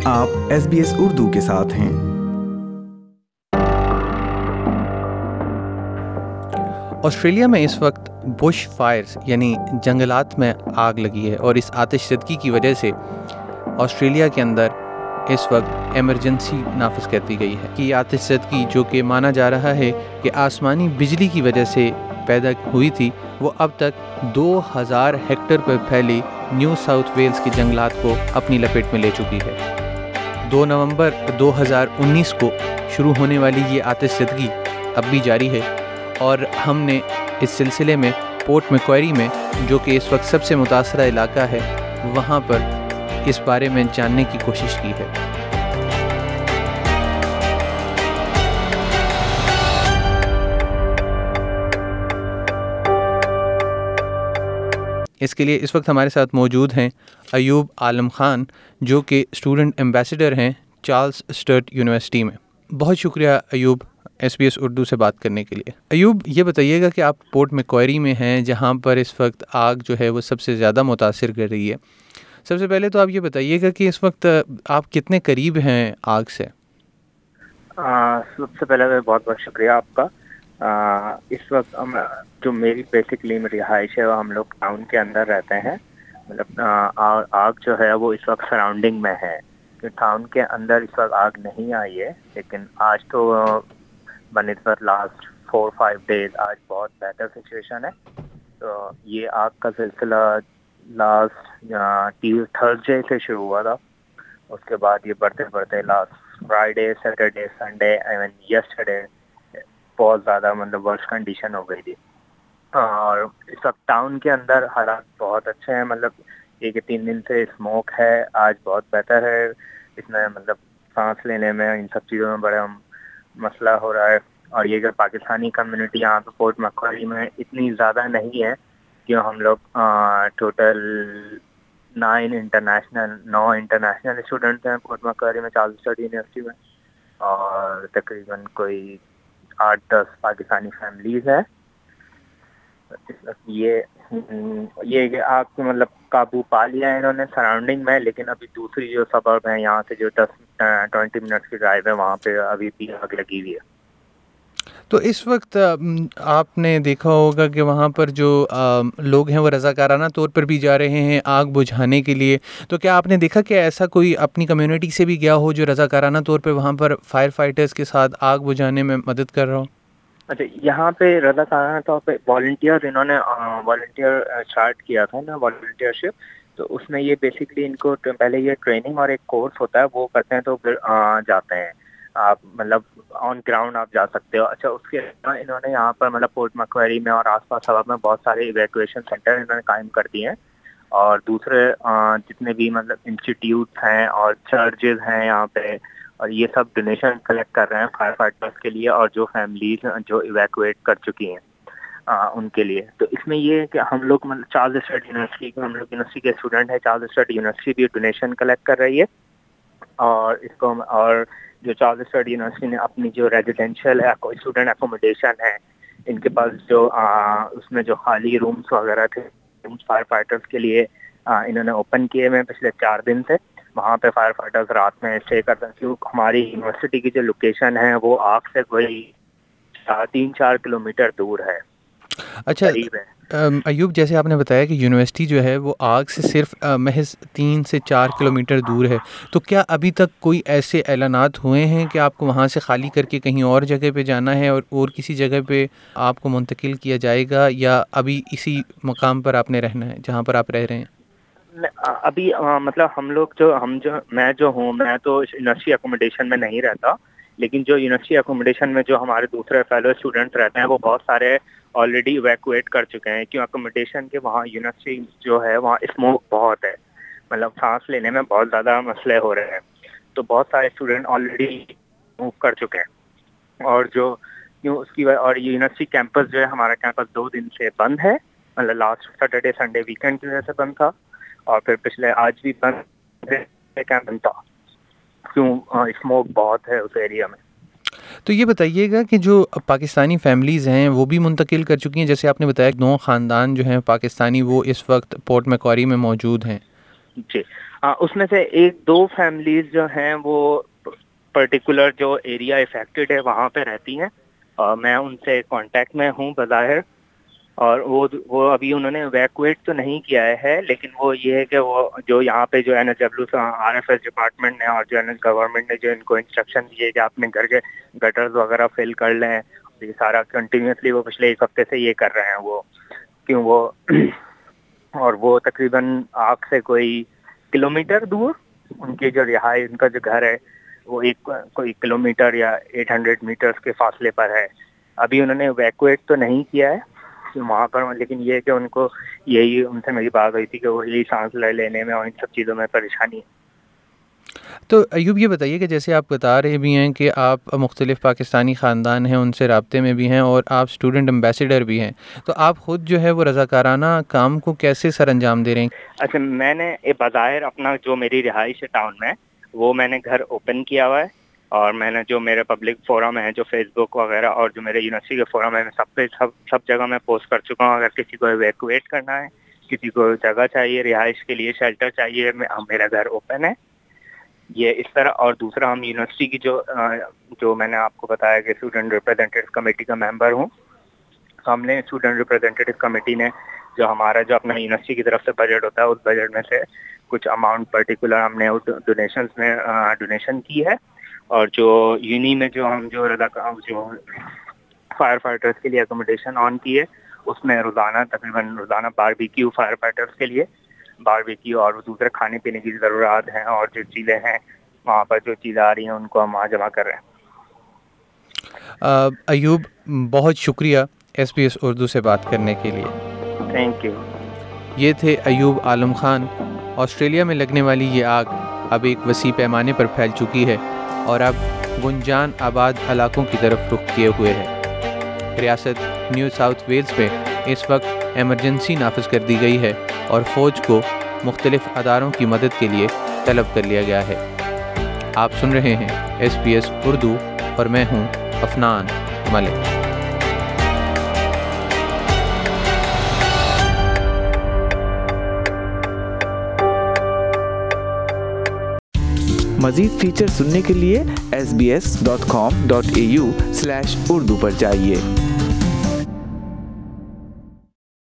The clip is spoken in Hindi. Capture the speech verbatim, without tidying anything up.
आप एस बी एस उर्दू के साथ हैं। ऑस्ट्रेलिया में इस वक्त बुश फायर्स यानी जंगलात में आग लगी है और इस आतिशज़दगी की वजह से ऑस्ट्रेलिया के अंदर इस वक्त इमरजेंसी नाफिज कर दी गई है कि आतिशज़दगी जो कि माना जा रहा है कि आसमानी बिजली की वजह से पैदा हुई थी, वो अब तक दो हज़ार हेक्टेयर पर फैली न्यू साउथ वेल्स के जंगलात को अपनी लपेट में ले चुकी है। दो नवंबर दो हज़ार उन्नीस को शुरू होने वाली ये आतिशज़दगी अब भी जारी है और हमने इस सिलसिले में पोर्ट मैक्वारी में, जो कि इस वक्त सबसे मुतासरा इलाका है, वहाँ पर इस बारे में जानने की कोशिश की है। इसके लिए इस वक्त हमारे साथ मौजूद हैं अयूब आलम ख़ान, जो कि स्टूडेंट एम्बेसडर हैं चार्ल्स स्टर्ट यूनिवर्सिटी में। बहुत शुक्रिया Ayub S B S Urdu से बात करने के लिए। अयूब, ये बताइएगा कि आप पोर्ट मैक्वारी में हैं, जहाँ पर इस वक्त आग जो है वो सबसे ज़्यादा मुतासिर कर रही है। सबसे पहले तो आप ये बताइएगा कि इस वक्त आप कितने करीब हैं आग से? सबसे पहले तो बहुत बहुत शुक्रिया आपका। आ, इस वक्त हम जो मेरी बेसिकली रिहाइश है वो हम लोग टाउन के अंदर रहते हैं। मतलब आग जो है वो इस वक्त सराउंडिंग में है, कि टाउन के अंदर इस वक्त आग नहीं आई है। लेकिन आज तो बनिस्बत लास्ट फोर फाइव डेज आज बहुत बेहतर सिचुएशन है। तो ये आग का सिलसिला लास्ट थर्सडे से शुरू हुआ था। उसके बाद ये बढ़ते बढ़ते last Friday, Saturday, Sunday, even yesterday बहुत ज़्यादा मतलब वर्स्ट कंडीशन हो गई थी। और इस वक्त टाउन के अंदर हालात बहुत अच्छे हैं। मतलब एक तीन दिन से स्मोक है, आज बहुत बेहतर है। इसमें मतलब सांस लेने में, इन सब चीज़ों में बड़ा मसला हो रहा है। और ये जो पाकिस्तानी कम्युनिटी यहाँ पे पोर्ट मैक्वारी में इतनी ज़्यादा नहीं है, कि हम लोग टोटल नाइन इंटरनेशनल नौ इंटरनेशनल स्टूडेंट्स हैं पोर्ट मैक्वारी में, चार्ल्स स्टर्ट यूनिवर्सिटी में। और तकरीबन कोई आठ दस पाकिस्तानी फैमिलीज है। ये ये आग मतलब काबू पा लिया है इन्होंने सराउंडिंग में। लेकिन अभी दूसरी जो सबर्ब है यहाँ से जो दस ट्वेंटी मिनट्स की ड्राइव है, वहाँ पे अभी भी आग लगी हुई है। तो इस वक्त आपने देखा होगा कि वहाँ पर जो लोग हैं वो रज़ाकाराना तौर पर भी जा रहे हैं आग बुझाने के लिए। तो क्या आपने देखा कि ऐसा कोई अपनी कम्युनिटी से भी गया हो जो रज़ाकाराना तौर पर वहाँ पर फायर फाइटर्स के साथ आग बुझाने में मदद कर रहा हो? अच्छा, यहाँ पे रज़ाकाराना तौर पे वॉलंटियर इन्होंने वॉलंटियर स्टार्ट किया था ना, वॉलंटियरशिप। तो उसमें ये बेसिकली इनको पहले ये ट्रेनिंग और एक कोर्स होता है, वो करते हैं तो फिर जाते हैं आप, मतलब ऑन ग्राउंड आप जा सकते हो। अच्छा, उसके इन्होंने यहाँ पर मतलब पोर्ट मैक्वारी में और आसपास सब में बहुत सारे इवैक्यूएशन सेंटर इन्होंने कायम कर दिए हैं। और दूसरे जितने भी मतलब इंस्टीट्यूट हैं और चर्चेज हैं यहाँ पे, और ये सब डोनेशन कलेक्ट कर रहे हैं फायर फाइटर्स के लिए और जो फैमिलीज जो इवैक्यूएट कर चुकी हैं आ, उनके लिए। तो इसमें ये है कि हम लोग मतलब चार्ल्स स्टर्ट यूनिवर्सिटी हम लोग यूनिवर्सिटी के स्टूडेंट हैं, चार्ल्स स्टर्ट यूनिवर्सिटी भी डोनेशन कलेक्ट कर रही है। और इसको और जो चार्ल्स स्टर्ट यूनिवर्सिटी ने अपनी जो रेजिडेंशियल स्टूडेंट एकोमोडेशन है, इनके पास जो आ, उसमें जो खाली रूम्स वगैरह थे फायर फाइटर्स के लिए आ, इन्होंने ओपन किए हुए पिछले चार दिन से। वहाँ पे फायर फाइटर्स रात में स्टे करते हैं, क्योंकि हमारी यूनिवर्सिटी की जो लोकेशन है वो आग से कोई तीन चार किलोमीटर दूर है। अच्छा अयूब, जैसे आपने बताया कि यूनिवर्सिटी जो है वो आग से सिर्फ महज तीन से चार किलोमीटर दूर है, तो क्या अभी तक कोई ऐसे ऐलानात हुए हैं कि आपको वहाँ से खाली करके कहीं और जगह पे जाना है और और किसी जगह पे आपको मुंतकिल किया जाएगा, या अभी इसी मकाम पर आपने रहना है जहाँ पर आप रह रहे हैं? अभी आ, मतलब हम लोग जो हम जो मैं जो हूँ मैं तो यूनिवर्सिटी एकोमोडेशन में नहीं रहता। लेकिन जो यूनिवर्सिटी एकोमोडेशन में जो हमारे दूसरे फेलो स्टूडेंट्स रहते हैं वो बहुत सारे ऑलरेडी इवैक्यूएट कर चुके हैं, क्योंकि एकोमोडेशन के वहाँ यूनिवर्सिटी जो है वहाँ स्मोक बहुत है, मतलब सांस लेने में बहुत ज़्यादा मसले हो रहे हैं। तो बहुत सारे स्टूडेंट ऑलरेडी मूव कर चुके हैं। और जो क्यों उसकी और यूनिवर्सिटी कैंपस जो है, हमारा कैंपस दो दिन से बंद है। मतलब लास्ट सैटरडे संडे वीकेंड की वजह से बंद था, और फिर पिछले आज भी बंद कैंप बंद था, क्यों स्मोक बहुत है उस एरिया में। तो ये बताइएगा कि जो पाकिस्तानी फैमिलीज़ हैं वो भी मुंतकिल कर चुकी हैं, जैसे आपने बताया नौ ख़ानदान जो हैं पाकिस्तानी वो इस वक्त पोर्ट मैक्वारी में मौजूद हैं। जी, आ, उसमें से एक दो फैमिलीज जो हैं वो पर्टिकुलर जो एरिया इफेक्टेड है वहाँ पे रहती हैं, और मैं उनसे कांटेक्ट में हूँ बज़ाहिर, और वो वो अभी उन्होंने इवैक्यूएट तो नहीं किया है, लेकिन वो ये है कि वो जो यहाँ पे जो N H W R F S department ने और जो एन एच गवर्नमेंट ने जो इनको इंस्ट्रक्शन दिए कि अपने घर के गटर्स वगैरह फिल कर लें, ये सारा कंटिन्यूसली वो पिछले एक हफ्ते से ये कर रहे हैं वो, क्यों वो और वो तकरीबन आग से कोई किलोमीटर दूर उनकी जो रिहाई उनका जो घर है वो एक कोई किलोमीटर या आठ सौ मीटर्स के फासले पर है। अभी उन्होंने इवैक्यूएट तो नहीं किया है वहाँ पर, लेकिन ये कि उनको यही उनसे मेरी बात हुई थी कि वो यही सांस ले लेने में और इन सब चीज़ों में परेशानी है। तो अयूब ये बताइए कि जैसे आप बता रहे भी हैं कि आप मुख्तलिफ़ पाकिस्तानी ख़ानदान हैं उनसे राब्ते में भी हैं और आप स्टूडेंट एम्बेसडर भी हैं, तो आप ख़ुद जो है वो रज़ाकाराना काम को कैसे सर अंजाम दे रहे हैं? अच्छा, मैंने ए बज़ाहिर अपना जो मेरी रिहाइश है टाउन में, वो मैंने घर ओपन किया हुआ है, और मैंने जो मेरे पब्लिक फोरम है जो फेसबुक वगैरह और जो मेरे यूनिवर्सिटी के फोरम है, मैं सब पे सब सब जगह मैं पोस्ट कर चुका हूँ। अगर किसी को इवैक्यूएट करना है, किसी को जगह चाहिए रिहाइश के लिए, शेल्टर चाहिए, मेरा घर ओपन है ये इस तरह। और दूसरा, हम यूनिवर्सिटी की जो जो मैंने आपको बताया कि स्टूडेंट रिप्रेजेंटेटिव कमेटी का मेंबर हूँ, हमने स्टूडेंट रिप्रेजेंटेटिव कमेटी ने जो हमारा जो अपना यूनिवर्सिटी की तरफ से बजट होता है, उस बजट में से कुछ अमाउंट पर्टिकुलर हमने डोनेशंस में डोनेशन की है, और जो यूनी में जो हम जो जो फायर फाइटर्स के लिए अकोमोडेशन ऑन की है, उसमें रोज़ाना तकरीबन रोज़ाना बारबेक्यू फायर फाइटर्स के लिए बारबेक्यू और दूसरे खाने पीने की ज़रूरत हैं, और जो चीज़ें हैं वहाँ पर जो चीज़ें आ रही हैं उनको हम वहाँ जमा कर रहे हैं। अयूब, बहुत शुक्रिया एस बी एस उर्दू से बात करने के लिए। Thank you. ये थे अयूब आलम खान। ऑस्ट्रेलिया में लगने वाली ये आग अब एक वसी पैमाने पर फैल चुकी है और अब गुंजान आबाद इलाकों की तरफ रुख किए हुए है। रियासत न्यू साउथ वेल्स में इस वक्त एमरजेंसी नाफिज कर दी गई है और फ़ौज को मुख्तलिफ़ अदारों की मदद के लिए तलब कर लिया गया है। आप सुन रहे हैं एस बी एस उर्दू और मैं हूं अफनान मलिक। मज़ीद फीचर सुनने के लिए S B S dot com dot A U slash Urdu पर जाइए।